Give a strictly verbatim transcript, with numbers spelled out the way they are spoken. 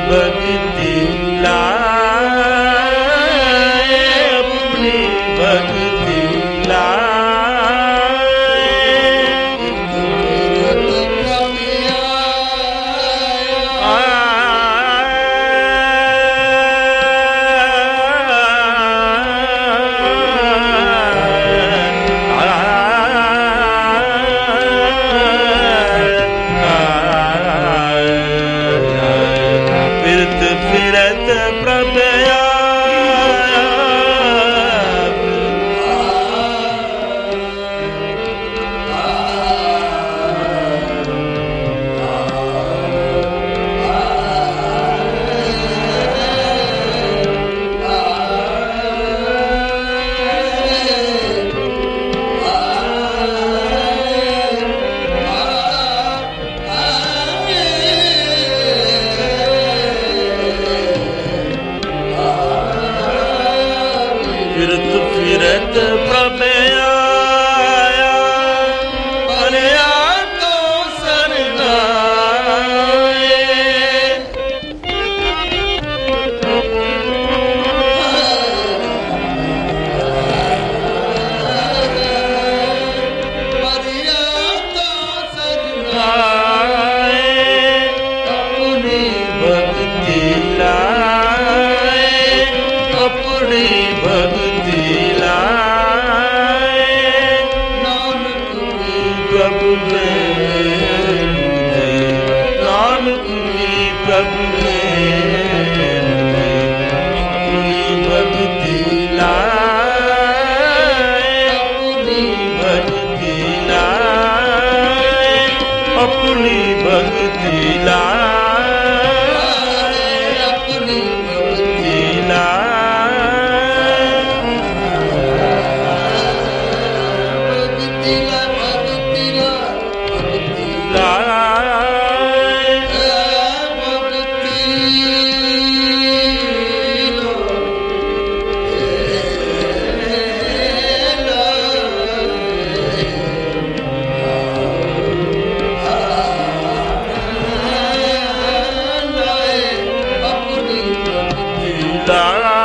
भक्ति लाए, अपनी भक्ति लाए, फिरत फिरत प्रभ आया, फिरत फिरत प्रभ आया, परया तो सरनाए, परया तो सरनाए, अपनी भक्ति लाए, अपनी भक्ति लाए, नानक प्रभु ने, नानक प्रभु ने, अपनी भक्ति लाए, अपनी भक्ति लाए, अपनी भक्ति लाए, अपनी भक्ति लाए, Da